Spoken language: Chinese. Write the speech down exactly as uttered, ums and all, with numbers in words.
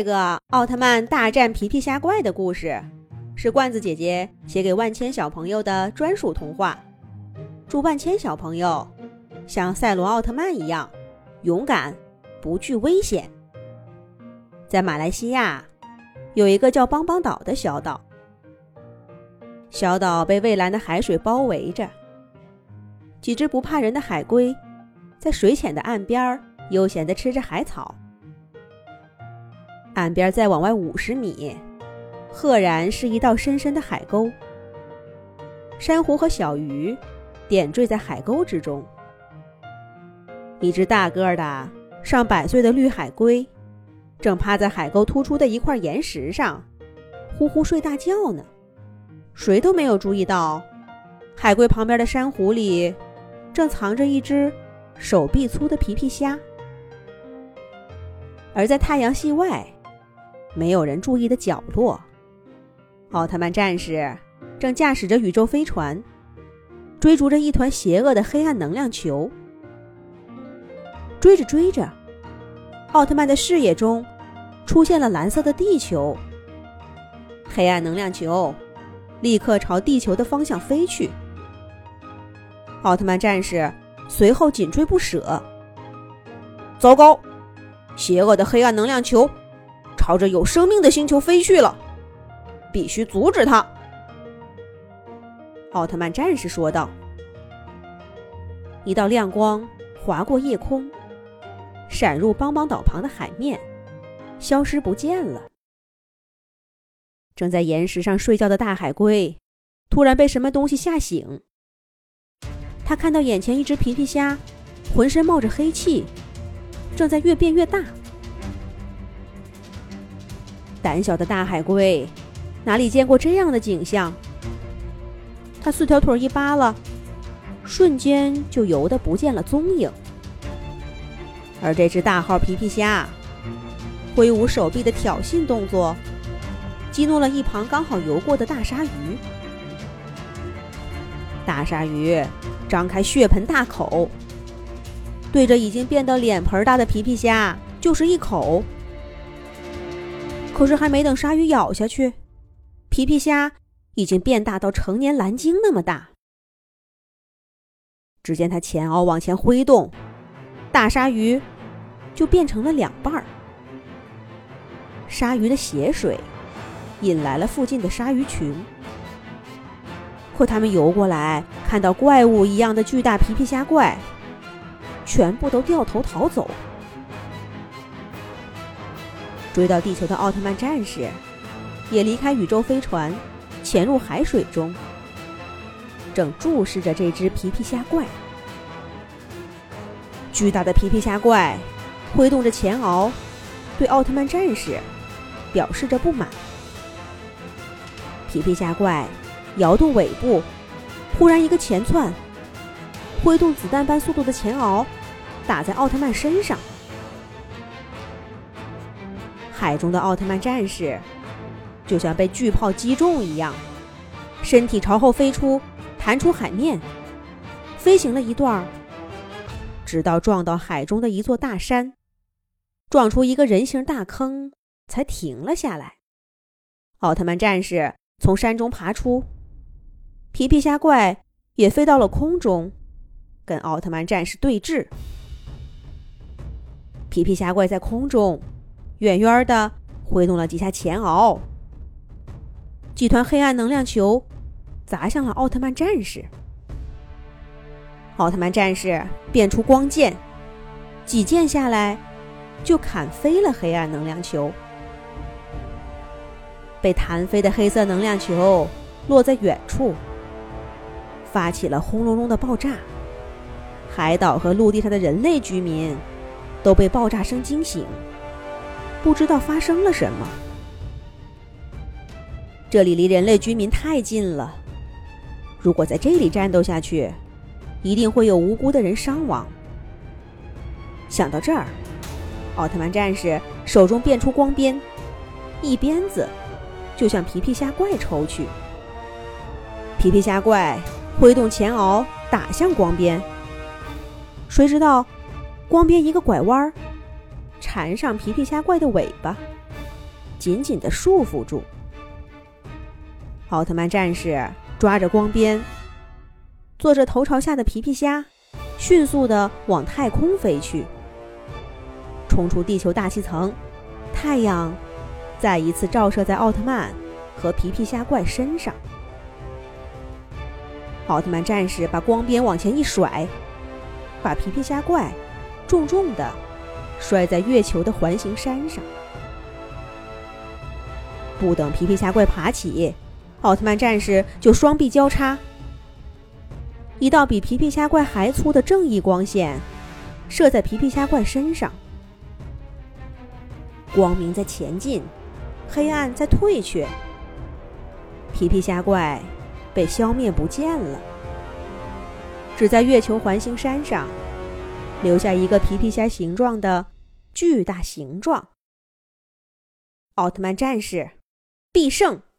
这个奥特曼大战皮皮虾怪的故事，是罐子姐姐写给万千小朋友的专属童话。祝万千小朋友像赛罗奥特曼一样勇敢，不惧危险。在马来西亚有一个叫邦邦岛的小岛，小岛被蔚蓝的海水包围着，几只不怕人的海龟在水浅的岸边悠闲地吃着海草。岸边再往外五十米，赫然是一道深深的海沟，珊瑚和小鱼点缀在海沟之中。一只大个的上百岁的绿海龟正趴在海沟突出的一块岩石上呼呼睡大觉呢。谁都没有注意到海龟旁边的珊瑚里正藏着一只手臂粗的皮皮虾。而在太阳系外没有人注意的角落，奥特曼战士正驾驶着宇宙飞船追逐着一团邪恶的黑暗能量球。追着追着，奥特曼的视野中出现了蓝色的地球，黑暗能量球立刻朝地球的方向飞去。奥特曼战士随后紧追不舍。糟糕，邪恶的黑暗能量球朝着有生命的星球飞去了，必须阻止它。奥特曼战士说道。一道亮光划过夜空，闪入邦邦岛旁的海面，消失不见了。正在岩石上睡觉的大海龟突然被什么东西吓醒，他看到眼前一只皮皮虾浑身冒着黑气，正在越变越大。胆小的大海龟哪里见过这样的景象，他四条腿一扒拉，瞬间就游得不见了踪影。而这只大号皮皮虾挥舞手臂的挑衅动作激怒了一旁刚好游过的大鲨鱼。大鲨鱼张开血盆大口，对着已经变得脸盆大的皮皮虾就是一口。可是还没等鲨鱼咬下去，皮皮虾已经变大到成年蓝鲸那么大。只见它前螯往前挥动，大鲨鱼就变成了两半儿。鲨鱼的血水引来了附近的鲨鱼群，可他们游过来看到怪物一样的巨大皮皮虾怪，全部都掉头逃走。追到地球的奥特曼战士也离开宇宙飞船，潜入海水中，正注视着这只皮皮虾怪。巨大的皮皮虾怪挥动着前螯，对奥特曼战士表示着不满。皮皮虾怪摇动尾部，忽然一个前窜，挥动子弹般速度的前螯打在奥特曼身上。海中的奥特曼战士就像被巨炮击中一样，身体朝后飞出，弹出海面，飞行了一段，直到撞到海中的一座大山，撞出一个人形大坑，才停了下来。奥特曼战士从山中爬出，皮皮虾怪也飞到了空中，跟奥特曼战士对峙。皮皮虾怪在空中远远地挥动了几下前螯，几团黑暗能量球砸向了奥特曼战士。奥特曼战士变出光剑，几剑下来就砍飞了黑暗能量球。被弹飞的黑色能量球落在远处，发起了轰隆隆的爆炸。海岛和陆地上的人类居民都被爆炸声惊醒，不知道发生了什么。这里离人类居民太近了，如果在这里战斗下去，一定会有无辜的人伤亡。想到这儿，奥特曼战士手中变出光鞭，一鞭子就向皮皮虾怪抽去。皮皮虾怪挥动前螯打向光鞭，谁知道光鞭一个拐弯，缠上皮皮虾怪的尾巴， 紧紧地束缚住。奥特曼战士抓着光鞭，坐着头朝下的皮皮虾，迅速地往太空飞去。冲出地球大气层，太阳再一次照射在奥特曼和皮皮虾怪身上。奥特曼战士把光鞭往前一甩，把皮皮虾怪重重地摔在月球的环形山上。不等皮皮虾怪爬起，奥特曼战士就双臂交叉，一道比皮皮虾怪还粗的正义光线射在皮皮虾怪身上。光明在前进，黑暗在退却，皮皮虾怪被消灭不见了，只在月球环形山上留下一个皮皮虾形状的巨大形状。奥特曼战士必胜！